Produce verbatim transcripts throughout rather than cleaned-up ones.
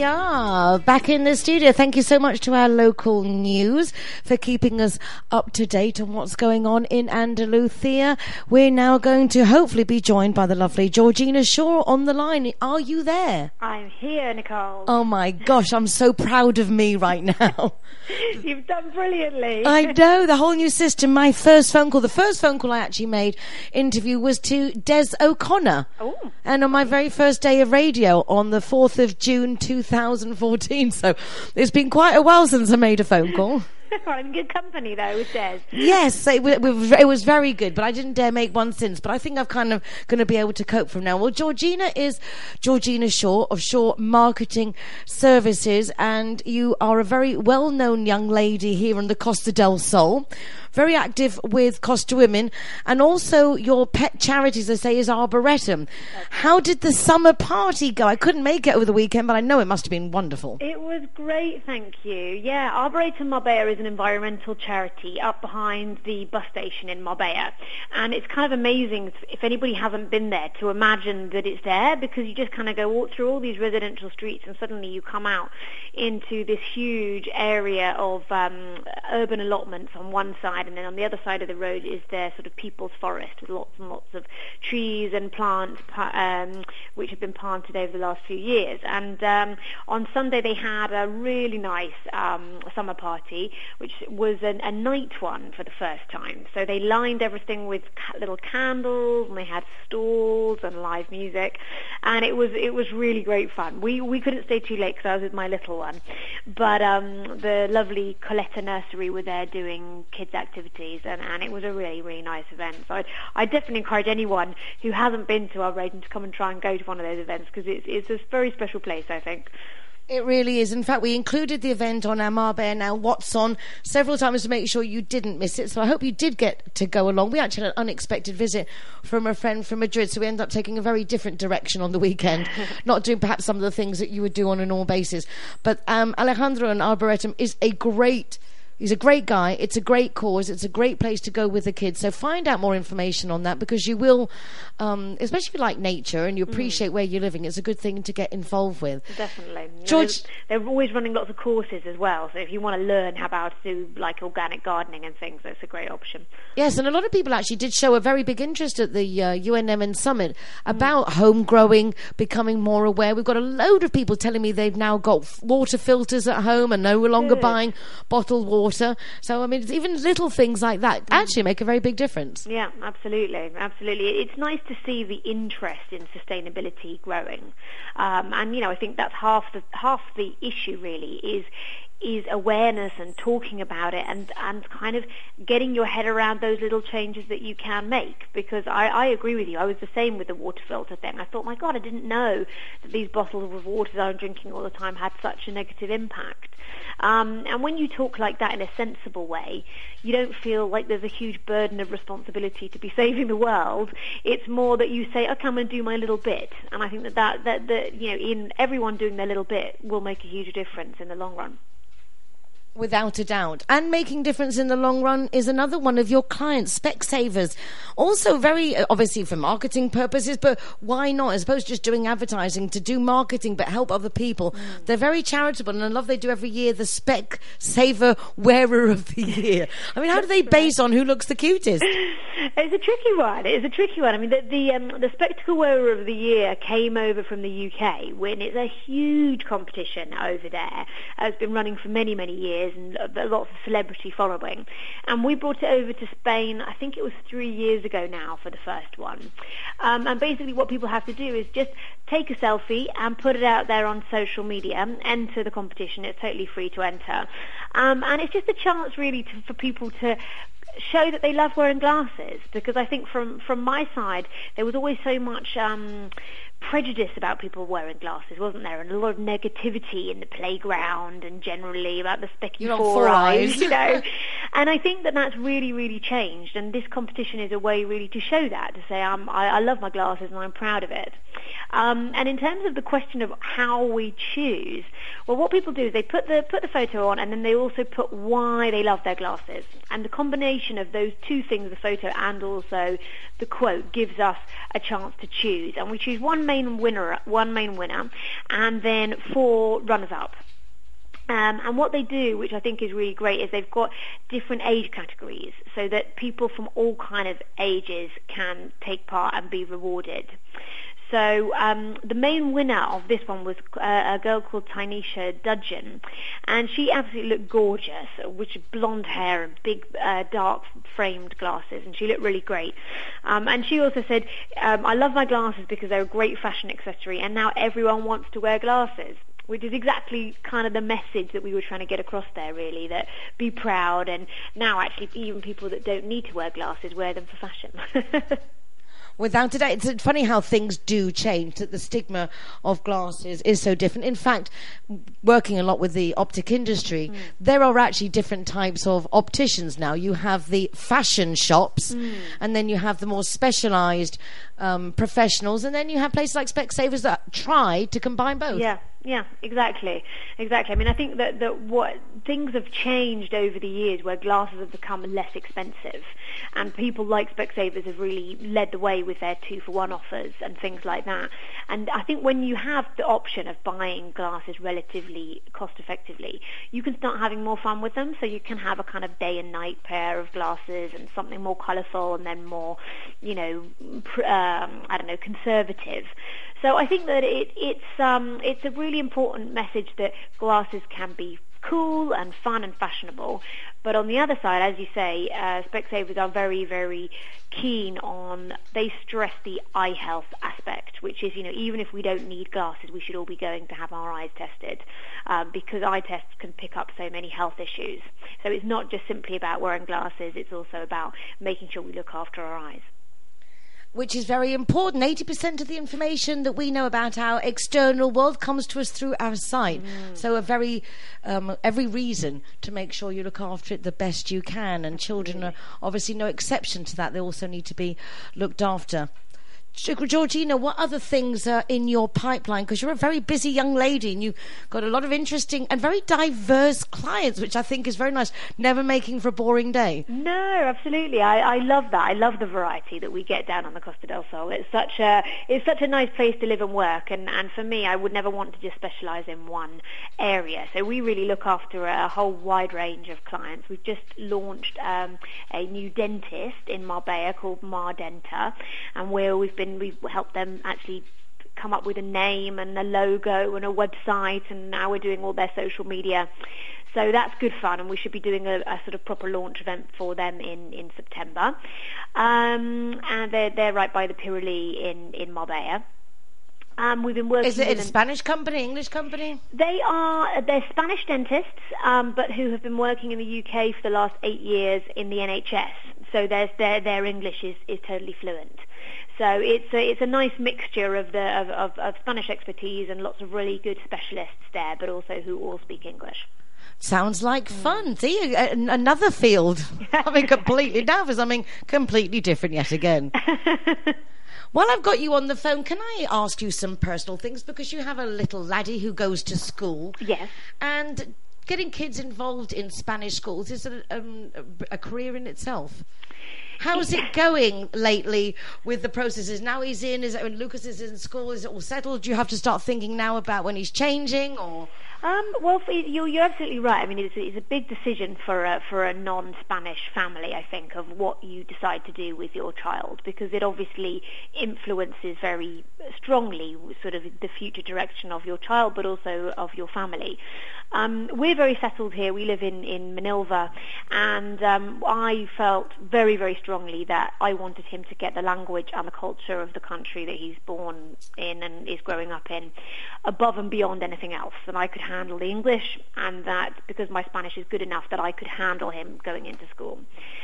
we are back in the studio. Thank you so much to our local news for keeping us up to date on what's going on in Andalusia. We're now going to hopefully be joined by the lovely Georgina Shaw on the line. Are you there? I'm here, Nicole. Oh my gosh, I'm so proud of me right now. You've done brilliantly. I know, the whole new system. My first phone call, the first phone call I actually made interview was to Des O'Connor. Oh. And on my very first day of radio on the fourth of June two thousand fourteen. So it's been quite a while since I made a phone call. I'm in good company though with Des. Yes, it, w- it was very good, but I didn't dare make one since. But I think I'm kind of going to be able to cope from now. Well, Georgina is Georgina Shaw of Shaw Marketing Services, and you are a very well-known young lady here in the Costa del Sol. Very active with Costa Women, and also your pet charity, as I say, is Arboretum. How did the summer party go? I couldn't make it over the weekend, but I know it must have been wonderful. It was great, thank you. Yeah, Arboretum Marbella is an environmental charity up behind the bus station in Marbella, and it's kind of amazing if anybody hasn't been there to imagine that it's there, because you just kind of go walk through all these residential streets and suddenly you come out into this huge area of um, urban allotments on one side, and then on the other side of the road is their sort of people's forest with lots and lots of trees and plants um, which have been planted over the last few years. And um, on Sunday they had a really nice um, summer party, which was an, a night one for the first time. So they lined everything with ca- little candles, and they had stalls and live music, and it was it was really great fun. We we couldn't stay too late because I was with my little one, but um, the lovely Coletta Nursery were there doing kids' activities, and, and it was a really, really nice event. So I I definitely encourage anyone who hasn't been to Arboretum to come and try and go to one of those events, because it's, it's a very special place, I think. It really is. In fact, we included the event on our Marbella Now What's On several times to make sure you didn't miss it. So I hope you did get to go along. We actually had an unexpected visit from a friend from Madrid, so we ended up taking a very different direction on the weekend, not doing perhaps some of the things that you would do on a normal basis. But um, Alejandro and Arboretum is a great... He's a great guy. It's a great cause. It's a great place to go with the kids. So find out more information on that, because you will, um, especially if you like nature and you appreciate mm. where you're living, it's a good thing to get involved with. Definitely. George, they're, they're always running lots of courses as well. So if you want to learn how to do like organic gardening and things, that's a great option. Yes, and a lot of people actually did show a very big interest at the uh, U N M N Summit about mm. home growing, becoming more aware. We've got a load of people telling me they've now got water filters at home and no longer good. buying bottled water. So, I mean, it's even little things like that actually make a very big difference. Yeah, absolutely. Absolutely. It's nice to see the interest in sustainability growing. Um, and, you know, I think that's half the, half the issue really is is awareness and talking about it, and, and kind of getting your head around those little changes that you can make. Because I, I agree with you. I was the same with the water filter thing. I thought, my God, I didn't know that these bottles of water that I'm drinking all the time had such a negative impact. Um, and when you talk like that in a sensible way, you don't feel like there's a huge burden of responsibility to be saving the world. It's more that you say, okay, I'm going to do my little bit. And I think that, that, that, that you know, in everyone doing their little bit will make a huge difference in the long run. Without a doubt. And making difference in the long run is another one of your clients, Specsavers. Also very, obviously for marketing purposes, but why not? As opposed to just doing advertising, to do marketing but help other people. Mm. They're very charitable, and I love they do every year the Specsaver Wearer of the Year. I mean, how do they base on who looks the cutest? It's a tricky one. It's a tricky one. I mean, the the, um, the Spectacle Wearer of the Year came over from the U K, when it's a huge competition over there. Uh, it's been running for many, many years, and lots of celebrity following. And we brought it over to Spain, I think it was three years ago now, for the first one. Um, and basically what people have to do is just take a selfie and put it out there on social media, enter the competition. It's totally free to enter. Um, and it's just a chance really to, for people to show that they love wearing glasses, because I think from, from my side there was always so much um, prejudice about people wearing glasses, wasn't there? And a lot of negativity in the playground and generally about the specky four, four eyes, eyes. you know. And I think that that's really, really changed. And this competition is a way really to show that, to say um, I, I love my glasses and I'm proud of it. Um, and in terms of the question of how we choose, well, what people do is they put the put the photo on, and then they also put why they love their glasses. And the combination combination of those two things, the photo and also the quote, gives us a chance to choose. And we choose one main winner, one main winner, and then four runners-up. Um, and what they do, which I think is really great, is they've got different age categories so that people from all kind of ages can take part and be rewarded. So um, the main winner of this one was uh, a girl called Tynesha Dudgeon, and she absolutely looked gorgeous, with blonde hair and big uh, dark framed glasses, and she looked really great. Um, and she also said, um, I love my glasses because they're a great fashion accessory, and now everyone wants to wear glasses, which is exactly kind of the message that we were trying to get across there, really, that be proud, and now actually even people that don't need to wear glasses wear them for fashion. Without a doubt, it's funny how things do change, that the stigma of glasses is so different. In fact, working a lot with the optic industry, mm. there are actually different types of opticians now. You have the fashion shops, mm. and then you have the more specialised um, professionals, and then you have places like Specsavers that try to combine both. Yeah. Yeah, exactly, exactly. I mean, I think that, that what things have changed over the years, where glasses have become less expensive, and people like Specsavers have really led the way with their two-for-one offers and things like that. And I think when you have the option of buying glasses relatively cost-effectively, you can start having more fun with them. So you can have a kind of day and night pair of glasses, and something more colourful, and then more, you know, pr- um, I don't know, conservative. So I think that it, it's um, it's a really important message that glasses can be cool and fun and fashionable. But on the other side, as you say, uh, Specsavers are very, very keen on, they stress the eye health aspect, which is, you know, even if we don't need glasses, we should all be going to have our eyes tested, um, because eye tests can pick up so many health issues. So it's not just simply about wearing glasses, it's also about making sure we look after our eyes. Which is very important. eighty percent of the information that we know about our external world comes to us through our sight. Mm. So a very, um, every reason to make sure you look after it the best you can. And children are obviously no exception to that. They also need to be looked after. Georgina, what other things are in your pipeline? Because you're a very busy young lady and you've got a lot of interesting and very diverse clients, which I think is very nice. Never making for a boring day. No, absolutely. I, I love that. I love the variety that we get down on the Costa del Sol. It's such a it's such a nice place to live and work. And, and for me, I would never want to just specialise in one area. So we really look after a whole wide range of clients. We've just launched um, a new dentist in Marbella called Mardenta, and where we've been we've helped them actually come up with a name and a logo and a website, and now we're doing all their social media. So that's good fun, and we should be doing a, a sort of proper launch event for them in, in September. Um, and they're they're right by the Pirelli in, in Marbella. Um, we've been working. Is it with a Spanish company, English company? They are they're Spanish dentists, um, but who have been working in the U K for the last eight years in the N H S. So their their their English is, is totally fluent. So it's a, it's a nice mixture of the of, of, of Spanish expertise and lots of really good specialists there, but also who all speak English. Sounds like fun. See, a- another field. I mean, completely now for something completely different yet again. While I've got you on the phone, can I ask you some personal things? Because you have a little laddie who goes to school. Yes. And getting kids involved in Spanish schools is a, um, a career in itself. How's it going lately with the processes? Now he's in, is it when Lucas is in school, is it all settled? Do you have to start thinking now about when he's changing, or...? Um, well, for, you're, you're absolutely right. I mean, it's, it's a big decision for a, for a non-Spanish family, I think, of what you decide to do with your child, because it obviously influences very strongly sort of the future direction of your child, but also of your family. Um, we're very settled here. We live in, in Manilva, and um, I felt very, very strongly that I wanted him to get the language and the culture of the country that he's born in and is growing up in above and beyond anything else. And I could handle the English, and that because my Spanish is good enough that I could handle him going into school.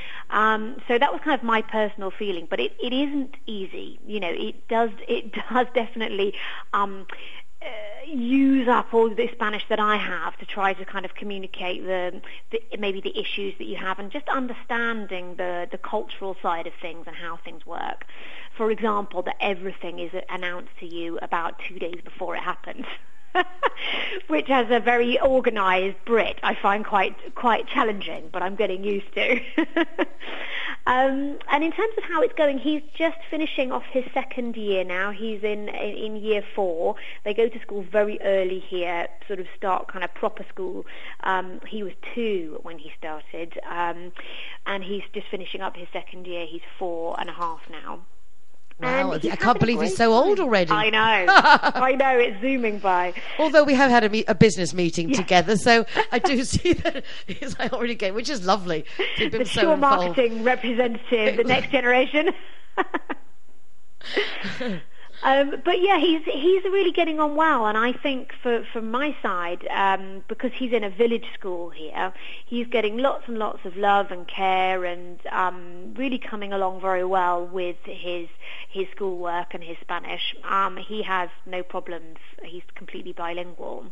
Um, so that was kind of my personal feeling, but it, it isn't easy. You know, it does it does definitely um, uh, use up all the Spanish that I have to try to kind of communicate the, the maybe the issues that you have, and just understanding the the cultural side of things and how things work. For example, that everything is announced to you about two days before it happens. which as a very organised Brit I find quite quite challenging, but I'm getting used to. um, and in terms of how it's going, he's just finishing off his second year now. He's in, in in year four. They go to school very early here, sort of start kind of proper school. Um, he was two when he started, um, and he's just finishing up his second year. He's four and a half now. Wow, I can't believe he's so old already. I know. I know, it's zooming by. Although we have had a, me- a business meeting yeah. together, so I do see that he's already getting, which is lovely. To the so Shaw involved. Marketing representative, the next generation. Um, but yeah, he's he's really getting on well, and I think for from my side, um, because he's in a village school here, he's getting lots and lots of love and care, and um, really coming along very well with his his schoolwork and his Spanish. Um, he has no problems; he's completely bilingual.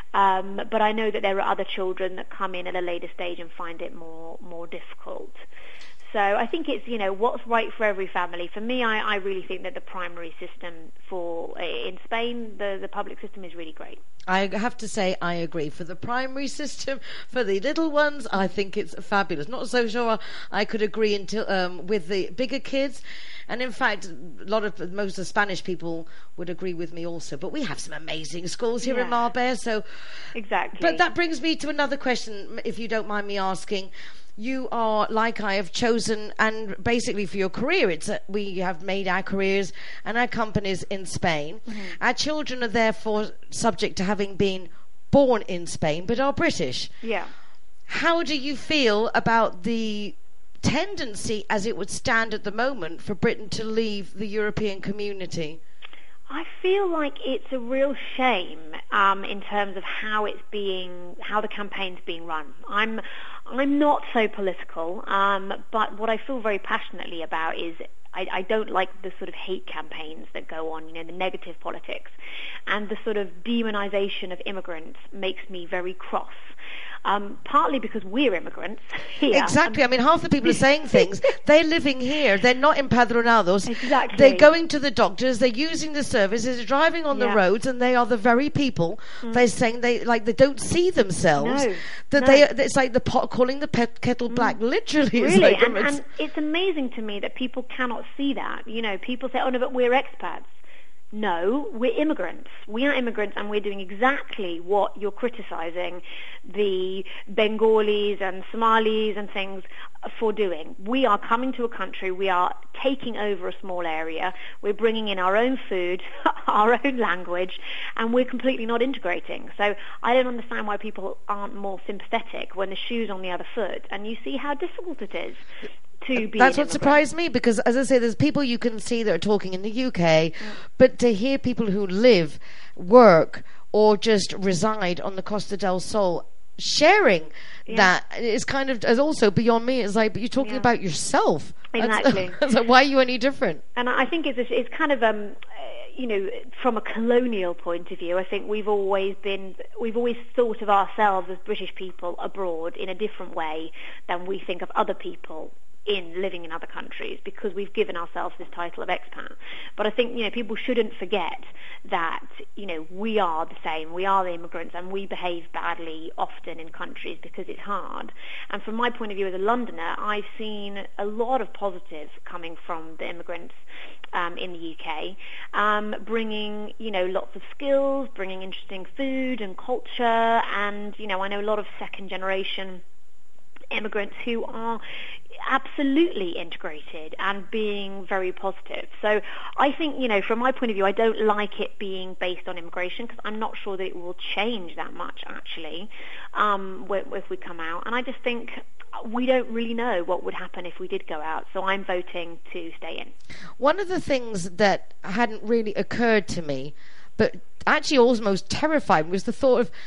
Um, but I know that there are other children that come in at a later stage and find it more more difficult. So I think it's, you know, what's right for every family. For me, I, I really think that the primary system for in Spain, the, the public system is really great. I have to say I agree. For the primary system, for the little ones, I think it's fabulous. Not so sure I could agree until um, with the bigger kids. And in fact, a lot of most of the Spanish people would agree with me also. But we have some amazing schools here yeah. in Marbella. So exactly. But that brings me to another question, if you don't mind me asking. You are, like I, have chosen, and basically for your career, it's a, we have made our careers and our companies in Spain. Mm-hmm. Our children are therefore subject to having been born in Spain, but are British. Yeah. How do you feel about the tendency, as it would stand at the moment, for Britain to leave the European community? I feel like it's a real shame um, in terms of how it's being, how the campaign's being run. I'm, I'm not so political, um, but what I feel very passionately about is I, I don't like the sort of hate campaigns that go on, you know, the negative politics, and the sort of demonization of immigrants makes me very cross. Um, partly because we're immigrants here. Exactly. I mean, half the people are saying things. They're living here. They're not empadronados. Exactly. They're going to the doctors. They're using the services. They're driving on yeah. the roads, and they are the very people. Mm. They're saying they like they don't see themselves. No. That no. they. It's like the pot calling the pet kettle black. Mm. Literally, really. It's like, and, it's, and it's amazing to me that people cannot see that. You know, people say, "Oh no, but we're expats." No, we're immigrants. We are immigrants, and we're doing exactly what you're criticising the Bengalis and Somalis and things for doing. We are coming to a country, we are taking over a small area, we're bringing in our own food, our own language, and we're completely not integrating. So I don't understand why people aren't more sympathetic when the shoe's on the other foot, and you see how difficult it is. To be That's what surprised me, because, as I say, there's people you can see that are talking in the U K, yeah. but to hear people who live, work, or just reside on the Costa del Sol sharing yeah. that is kind of is also beyond me. It's like, but you're talking yeah. about yourself. Exactly. That's, so why are you any different? And I think it's a, it's kind of um. you know, from a colonial point of view, I think we've always been, we've always thought of ourselves as British people abroad in a different way than we think of other people in living in other countries, because we've given ourselves this title of expat. But I think, you know, people shouldn't forget that, you know, we are the same. We are the immigrants, and we behave badly often in countries because it's hard. And from my point of view as a Londoner, I've seen a lot of positive coming from the immigrants um, in the U K, um, bringing, you know, lots of skills, bringing interesting food and culture, and, you know, I know a lot of second generation immigrants who are absolutely integrated and being very positive. So I think, you know, from my point of view, I don't like it being based on immigration, because I'm not sure that it will change that much, actually, um, if we come out. And I just think we don't really know what would happen if we did go out. So I'm voting to stay in. One of the things that hadn't really occurred to me, but actually almost terrified me, was the thought of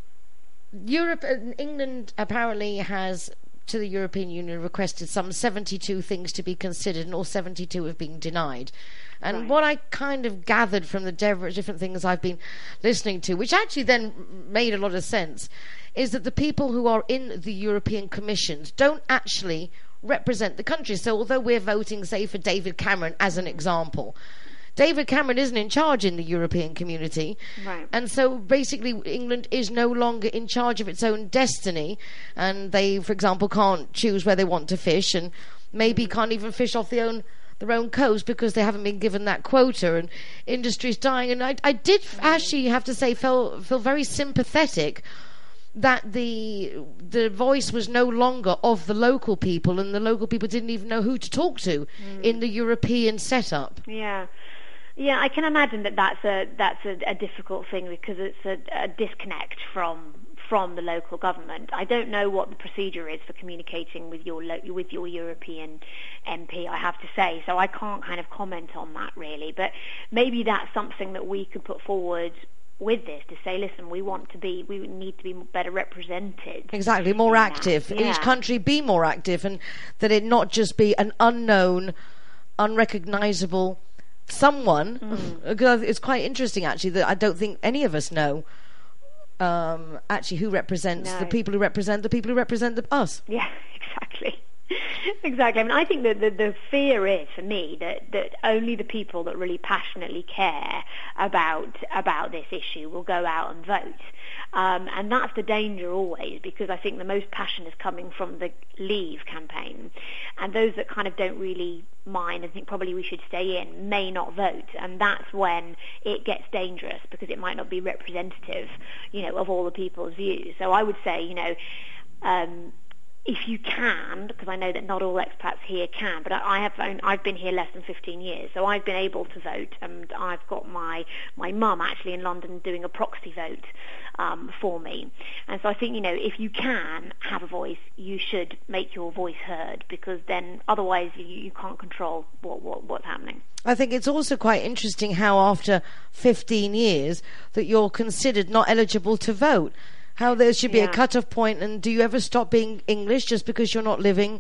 Europe. England apparently has, to the European Union, requested some seventy-two things to be considered, and all seventy-two have been denied. And right. what I kind of gathered from the different things I've been listening to, which actually then made a lot of sense, is that the people who are in the European commissions don't actually represent the country. So although we're voting, say, for David Cameron as an example, David Cameron isn't in charge in the European community. Right. And so basically England is no longer in charge of its own destiny, and they, for example, can't choose where they want to fish, and maybe can't even fish off their own their own coast because they haven't been given that quota, and industry's dying. And I, I did actually have to say feel feel very sympathetic that the the voice was no longer of the local people, and the local people didn't even know who to talk to mm. in the European setup. Yeah. Yeah, I can imagine that that's a that's a, a difficult thing, because it's a, a disconnect from from the local government. I don't know what the procedure is for communicating with your lo- with your European M P, I have to say, so I can't kind of comment on that really. But maybe that's something that we could put forward with this, to say, listen, we want to be, we need to be better represented. Exactly, more active. Yeah. Each country be more active, and that it not just be an unknown, unrecognisable someone. Mm. It's quite interesting, actually, that I don't think any of us know um, actually who represents no. the people who represent the people who represent the, us. Yeah, exactly. Exactly. I mean, I think that the, the fear is, for me, that, that only the people that really passionately care about about this issue will go out and vote. Um, and that's the danger always, because I think the most passion is coming from the Leave campaign. And those that kind of don't really mind and think probably we should stay in may not vote. And that's when it gets dangerous, because it might not be representative, you know, of all the people's views. So I would say, you know, um, if you can, because I know that not all expats here can, but I have own, I've been here less than fifteen years, so I've been able to vote, and I've got my my mum actually in London doing a proxy vote um, for me. And so I think, you know, if you can have a voice, you should make your voice heard, because then otherwise you, you can't control what, what what's happening. I think it's also quite interesting how after fifteen years that you're considered not eligible to vote. How there should be yeah. a cut-off point, and do you ever stop being English just because you're not living,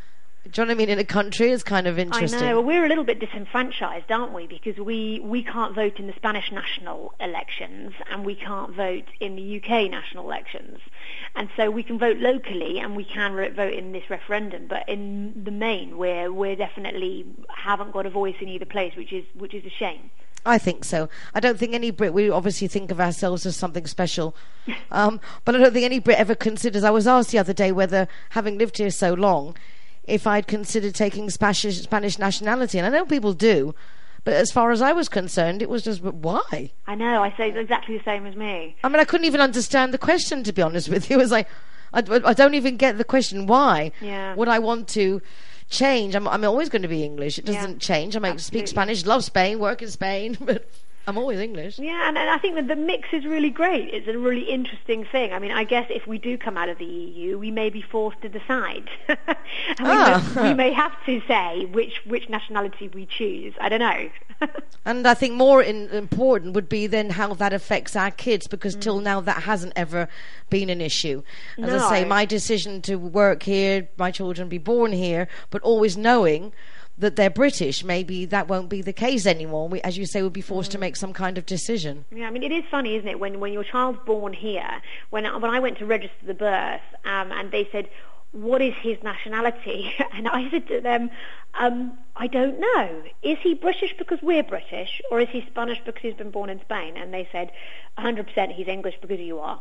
do you know what I mean, in a country? It's kind of interesting. I know. Well, we're a little bit disenfranchised, aren't we? Because we, we can't vote in the Spanish national elections, and we can't vote in the U K national elections. And so we can vote locally, and we can re- vote in this referendum, but in the main, we're, we're definitely haven't got a voice in either place, which is which is a shame. I think so. I don't think any Brit, we obviously think of ourselves as something special, um, but I don't think any Brit ever considers. I was asked the other day whether, having lived here so long, if I'd considered taking Spanish, Spanish nationality, and I know people do, but as far as I was concerned, it was just, but why? I know, I say exactly the same as me. I mean, I couldn't even understand the question, to be honest with you. It was like, I, I don't even get the question, why yeah. would I want to change? I'm, I'm always going to be English. It doesn't yeah, change. I might speak Spanish, love Spain, work in Spain, but I'm always English. Yeah, and, and I think that the mix is really great. It's a really interesting thing. I mean, I guess if we do come out of the E U, we may be forced to decide. and we, ah. may, we may have to say which, which nationality we choose. I don't know. And I think more in, important would be then how that affects our kids, because mm. till now that hasn't ever been an issue. As no. I say, my decision to work here, my children be born here, but always knowing that they're British, maybe that won't be the case anymore. We, as you say, we'll be forced mm. to make some kind of decision. Yeah, I mean, it is funny, isn't it, when when your child's born here. When when I went to register the birth, um, and they said, what is his nationality? And I said to them, um, I don't know. Is he British because we're British, or is he Spanish because he's been born in Spain? And they said, one hundred percent he's English because you are.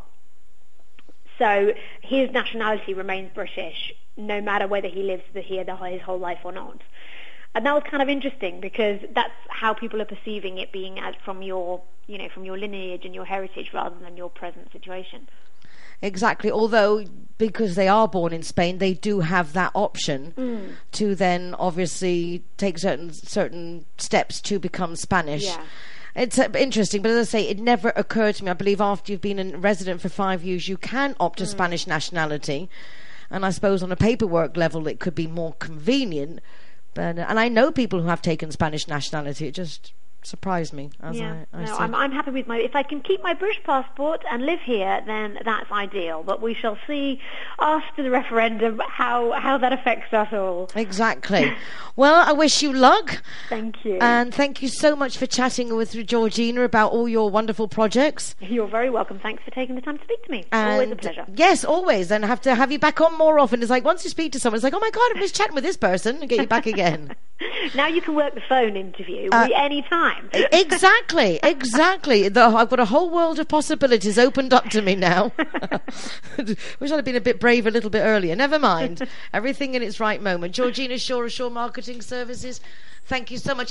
So his nationality remains British, no matter whether he lives here his whole life or not. And that was kind of interesting, because that's how people are perceiving it, being as from your, you know, from your lineage and your heritage rather than your present situation. Exactly. Although, because they are born in Spain, they do have that option mm. to then obviously take certain certain steps to become Spanish. Yeah. It's uh, interesting, but as I say, it never occurred to me. I believe after you've been a resident for five years, you can opt to mm. Spanish nationality. And I suppose on a paperwork level, it could be more convenient. But, uh, and I know people who have taken Spanish nationality. It just surprised me. As yeah, I, I no, said. I'm, I'm happy with my. If I can keep my British passport and live here, then that's ideal. But we shall see after the referendum how how that affects us all. Exactly. Well, I wish you luck. Thank you. And thank you so much for chatting with Georgina about all your wonderful projects. You're very welcome. Thanks for taking the time to speak to me. And always a pleasure. Yes, always. And I have to have you back on more often. It's like once you speak to someone, it's like, oh my God, I was chatting with this person, and get you back again. Now you can work the phone interview Uh, any time. Exactly, exactly. The, I've got a whole world of possibilities opened up to me now. Wish I'd have been a bit brave a little bit earlier. Never mind. Everything in its right moment. Georgina Shaw of Shaw Marketing Services, thank you so much.